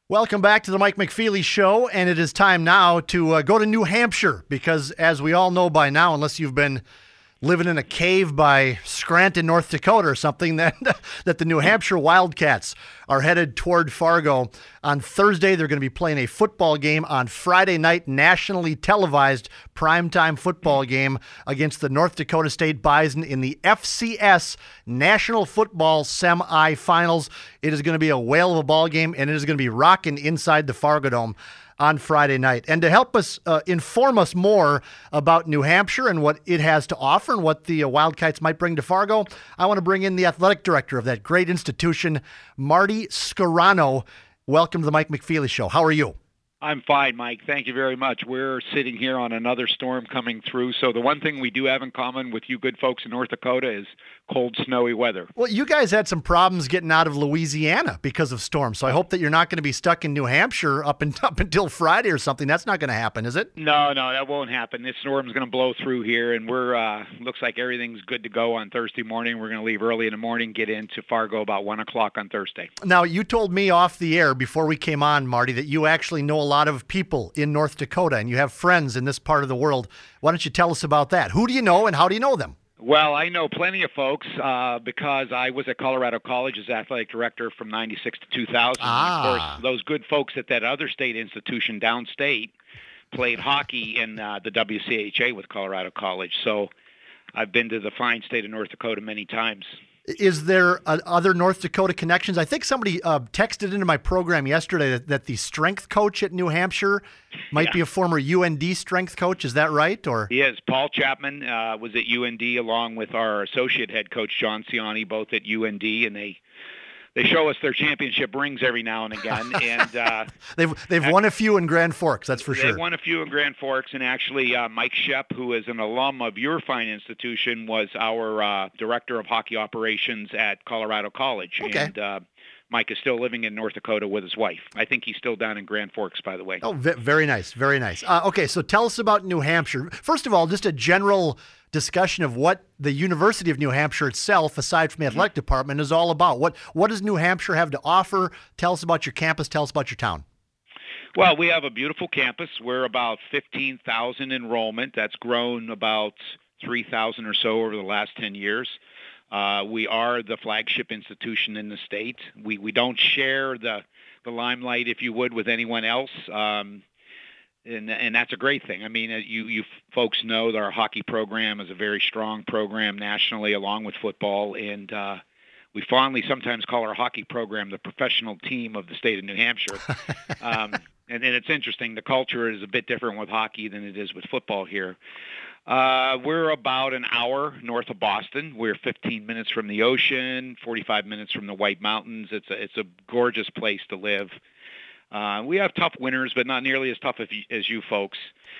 Welcome back to the Mike McFeely Show, and it is time now to go to New Hampshire because, as we all know by now, unless you've been living in a cave by Scranton, North Dakota or something, that the New Hampshire Wildcats are headed toward Fargo. On Thursday, they're going to be playing a football game. On Friday night, nationally televised primetime football game against the North Dakota State Bison in the FCS National Football Semifinals. It is going to be a whale of a ball game, and it is going to be rocking inside the Fargo Dome on Friday night. And to help us inform us more about New Hampshire and what it has to offer and what the Wildcats might bring to Fargo, I want to bring in the athletic director of that great institution, Marty Scarano. Welcome to the Mike McFeely Show. How are you? I'm fine, Mike. Thank you very much. We're sitting here on another storm coming through. So the one thing we do have in common with you good folks in North Dakota is cold, snowy weather. Well, you guys had some problems getting out of Louisiana because of storms. So I hope that you're not going to be stuck in New Hampshire up until Friday or something. That's not going to happen, is it? No, that won't happen. This storm's going to blow through here, and we're looks like everything's good to go on Thursday morning. We're going to leave early in the morning, get into Fargo about 1 o'clock on Thursday. Now, you told me off the air before we came on, Marty, that you actually know a lot of people in North Dakota and you have friends in this part of the world. Why don't you tell us about that? Who do you know and how do you know them? Well, I know plenty of folks because I was at Colorado College as athletic director from 96 to 2000. Of course, those good folks at that other state institution downstate played hockey in the WCHA with Colorado College. So I've been to the fine state of North Dakota many times. Is there other North Dakota connections? I think somebody texted into my program yesterday that the strength coach at New Hampshire might be a former UND strength coach. Is that right? Or he is. Paul Chapman was at UND along with our associate head coach, John Ciani, both at UND, and they show us their championship rings every now and again, and they've won a few in Grand Forks, that's for sure. They've won a few in Grand Forks, and actually Mike Shep, who is an alum of your fine institution, was our director of hockey operations at Colorado College. Okay. And Mike is still living in North Dakota with his wife. I think he's still down in Grand Forks, by the way. Oh, very nice, very nice. Okay, so tell us about New Hampshire. First of all, just a general discussion of what the University of New Hampshire itself, aside from the athletic department, is all about. What does New Hampshire have to offer? Tell us about your campus. Tell us about your town. Well, we have a beautiful campus. We're about 15,000 enrollment. That's grown about 3,000 or so over the last 10 years. We are the flagship institution in the state. We don't share the limelight, if you would, with anyone else. And that's a great thing. I mean, you folks know that our hockey program is a very strong program nationally, along with football, and we fondly sometimes call our hockey program the professional team of the state of New Hampshire. And it's interesting. The culture is a bit different with hockey than it is with football here. We're about an hour north of Boston. We're 15 minutes from the ocean, 45 minutes from the White Mountains. It's a gorgeous place to live. We have tough winters, but not nearly as tough as you folks.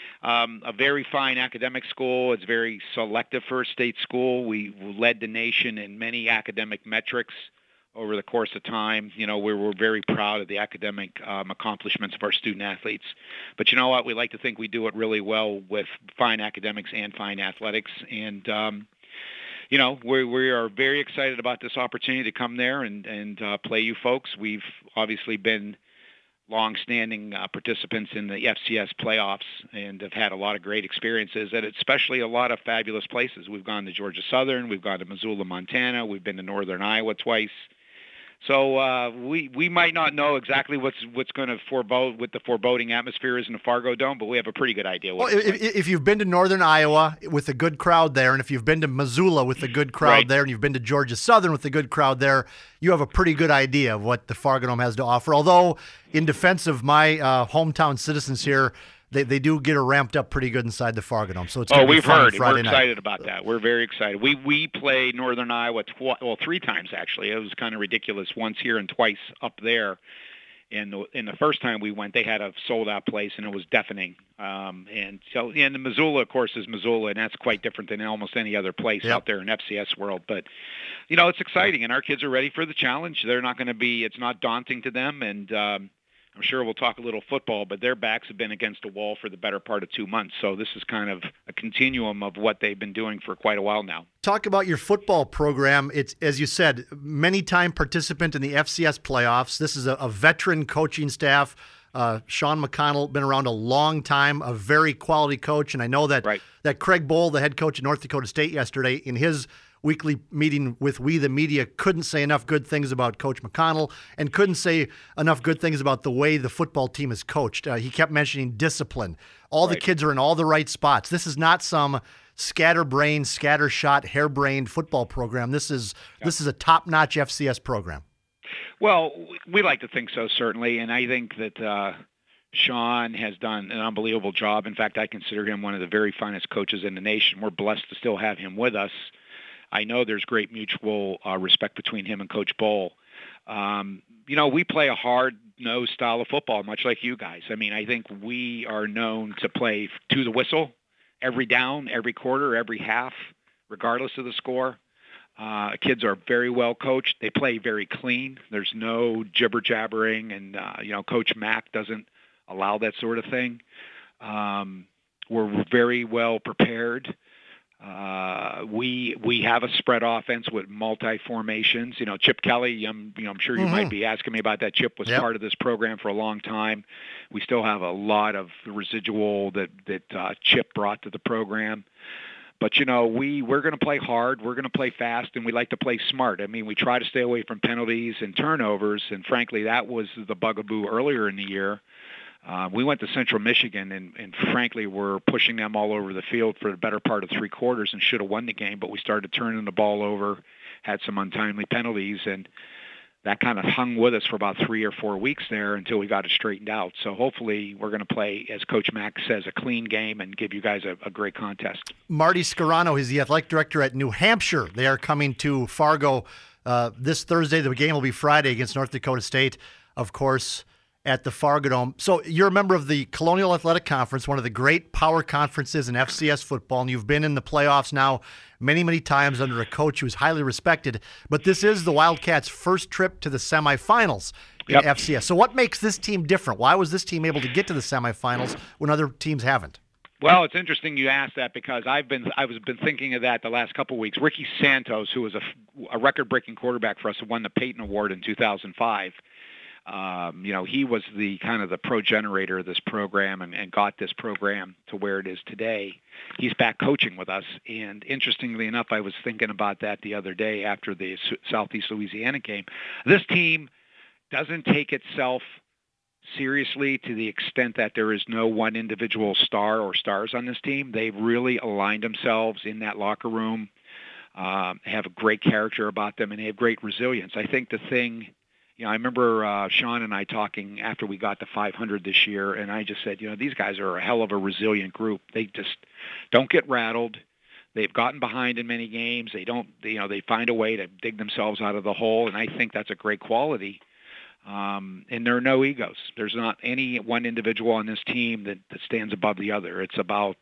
A very fine academic school. It's very selective for a state school. We led the nation in many academic metrics over the course of time. You know, we're very proud of the academic accomplishments of our student athletes. But you know what? We like to think we do it really well with fine academics and fine athletics. And you know, we are very excited about this opportunity to come there and play you folks. We've obviously been long-standing participants in the FCS playoffs and have had a lot of great experiences, and especially a lot of fabulous places. We've gone to Georgia Southern, we've gone to Missoula, Montana, we've been to Northern Iowa twice. So we might not know exactly what's going to forebode what the foreboding atmosphere is in the Fargo Dome, but we have a pretty good idea. If you've been to Northern Iowa with a good crowd there, and if you've been to Missoula with a good crowd there, and you've been to Georgia Southern with a good crowd there, you have a pretty good idea of what the Fargo Dome has to offer. Although, in defense of my hometown citizens here, they do get her ramped up pretty good inside the Fargo Dome. So it's we've heard. Friday We're excited about that. We're very excited. We played Northern Iowa three times actually. It was kind of ridiculous. Once here and twice up there. And the first time we went, they had a sold-out place, and it was deafening. And the Missoula, of course, is Missoula, and that's quite different than almost any other place out there in FCS world. But, you know, it's exciting, and our kids are ready for the challenge. They're not going to be – it's not daunting to them, and I'm I'm sure we'll talk a little football, but their backs have been against a wall for the better part of 2 months. So this is kind of a continuum of what they've been doing for quite a while now. Talk about your football program. It's, as you said, many-time participant in the FCS playoffs. This is a veteran coaching staff. Sean McConnell, been around a long time, a very quality coach. And I know that, that Craig Bohl, the head coach at North Dakota State yesterday, in his weekly meeting with We the Media, couldn't say enough good things about Coach McConnell and couldn't say enough good things about the way the football team is coached. He kept mentioning discipline. All the kids are in all the right spots. This is not some scatterbrained, scattershot, harebrained football program. This is a top-notch FCS program. Well, we like to think so, certainly, and I think that Sean has done an unbelievable job. In fact, I consider him one of the very finest coaches in the nation. We're blessed to still have him with us. I know there's great mutual respect between him and Coach Bohl. We play a hard-nosed style of football, much like you guys. I mean, I think we are known to play to the whistle, every down, every quarter, every half, regardless of the score. Kids are very well coached. They play very clean. There's no jibber-jabbering, and, Coach Mack doesn't allow that sort of thing. We're very well prepared. We have a spread offense with multi-formations. Chip Kelly, I'm sure you might be asking me about that. Chip was part of this program for a long time. We still have a lot of residual that Chip brought to the program. But, we're going to play hard, we're going to play fast, and we like to play smart. I mean, we try to stay away from penalties and turnovers, and frankly, that was the bugaboo earlier in the year. We went to Central Michigan, and frankly, we're pushing them all over the field for the better part of 3 quarters and should have won the game, but we started turning the ball over, had some untimely penalties, and that kind of hung with us for about 3 or 4 weeks there until we got it straightened out. So hopefully we're going to play, as Coach Mack says, a clean game and give you guys a great contest. Marty Scarano is the athletic director at New Hampshire. They are coming to Fargo this Thursday. The game will be Friday against North Dakota State, of course, at the Fargo Dome. So you're a member of the Colonial Athletic Conference, one of the great power conferences in FCS football, and you've been in the playoffs now many, many times under a coach who's highly respected. But this is the Wildcats' first trip to the semifinals in FCS. So what makes this team different? Why was this team able to get to the semifinals when other teams haven't? Well, it's interesting you asked that because I've been thinking of that the last couple of weeks. Ricky Santos, who was a record-breaking quarterback for us, who won the Peyton Award in 2005. He was the kind of the progenitor of this program and got this program to where it is today. He's back coaching with us. And interestingly enough, I was thinking about that the other day after the Southeast Louisiana game. This team doesn't take itself seriously to the extent that there is no one individual star or stars on this team. They've really aligned themselves in that locker room, have a great character about them, and they have great resilience. I think the thing... I remember Sean and I talking after we got to 500 this year, and I just said, these guys are a hell of a resilient group. They just don't get rattled. They've gotten behind in many games. They don't, they find a way to dig themselves out of the hole, and I think that's a great quality. And there are no egos. There's not any one individual on this team that stands above the other. It's about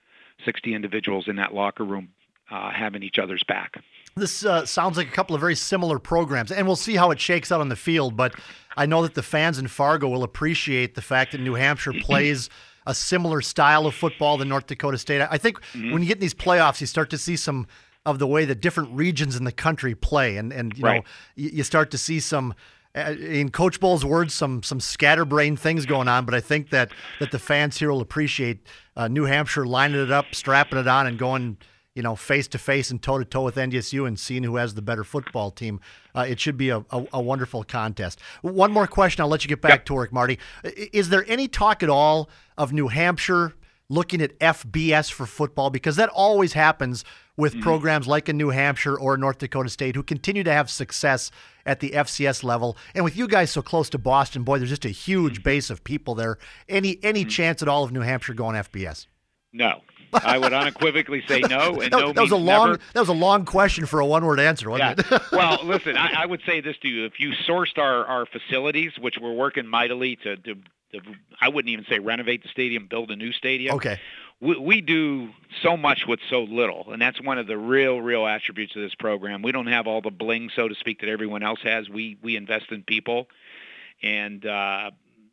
60 individuals in that locker room having each other's back. This sounds like a couple of very similar programs, and we'll see how it shakes out on the field, but I know that the fans in Fargo will appreciate the fact that New Hampshire plays a similar style of football than North Dakota State. I think when you get in these playoffs, you start to see some of the way that different regions in the country play, and you start to see some, in Coach Bohl's words, some scatterbrained things going on, but I think that the fans here will appreciate New Hampshire lining it up, strapping it on, and going face-to-face and toe-to-toe with NDSU and seeing who has the better football team. It should be a wonderful contest. One more question, I'll let you get back to work, Marty. Is there any talk at all of New Hampshire looking at FBS for football? Because that always happens with programs like in New Hampshire or North Dakota State who continue to have success at the FCS level. And with you guys so close to Boston, boy, there's just a huge base of people there. Any chance at all of New Hampshire going FBS? No. I would unequivocally say no, and that was a long question for a one-word answer, wasn't it? Well, listen, I would say this to you: if you sourced our facilities, which we're working mightily to I wouldn't even say renovate the stadium, build a new stadium. Okay. We do so much with so little, and that's one of the real attributes of this program. We don't have all the bling, so to speak, that everyone else has. We invest in people, and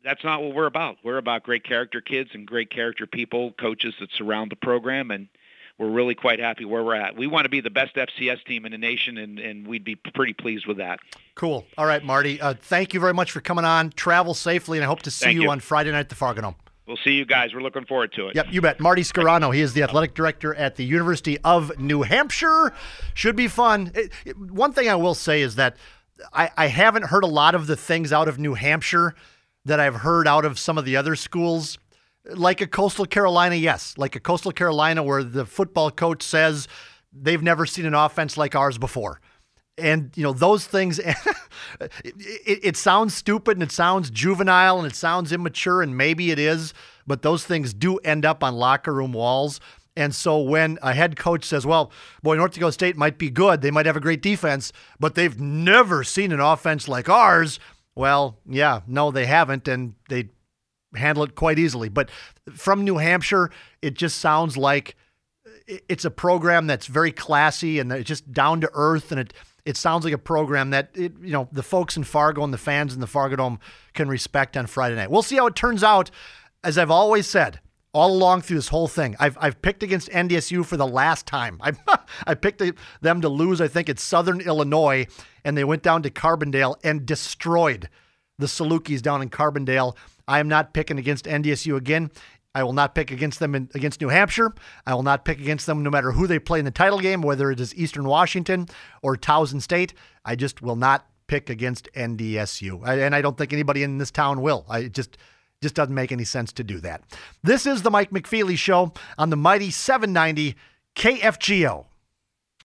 That's not what we're about. We're about great character kids and great character people, coaches that surround the program, and we're really quite happy where we're at. We want to be the best FCS team in the nation, and we'd be pretty pleased with that. Cool. All right, Marty. Thank you very much for coming on. Travel safely, and I hope to see you on Friday night at the Fargo Dome. We'll see you guys. We're looking forward to it. Yep, you bet. Marty Scarano. He is the athletic director at the University of New Hampshire. Should be fun. One thing I will say is that I haven't heard a lot of the things out of New Hampshire that I've heard out of some of the other schools. Like a Coastal Carolina, yes. Like a Coastal Carolina where the football coach says they've never seen an offense like ours before. And, those things, it sounds stupid and it sounds juvenile and it sounds immature, and maybe it is, but those things do end up on locker room walls. And so when a head coach says, well, boy, North Dakota State might be good, they might have a great defense, but they've never seen an offense like ours, well, yeah, no, they haven't, and they handle it quite easily. But from New Hampshire, it just sounds like it's a program that's very classy and it's just down to earth, and it sounds like a program that the folks in Fargo and the fans in the Fargo Dome can respect on Friday night. We'll see how it turns out. As I've always said all along through this whole thing, I've picked against NDSU for the last time. I picked them to lose, I think, at Southern Illinois, and they went down to Carbondale and destroyed the Salukis down in Carbondale. I am not picking against NDSU again. I will not pick against them against New Hampshire. I will not pick against them no matter who they play in the title game, whether it is Eastern Washington or Towson State. I just will not pick against NDSU. And I don't think anybody in this town will. It just doesn't make any sense to do that. This is the Mike McFeely Show on the mighty 790 KFGO.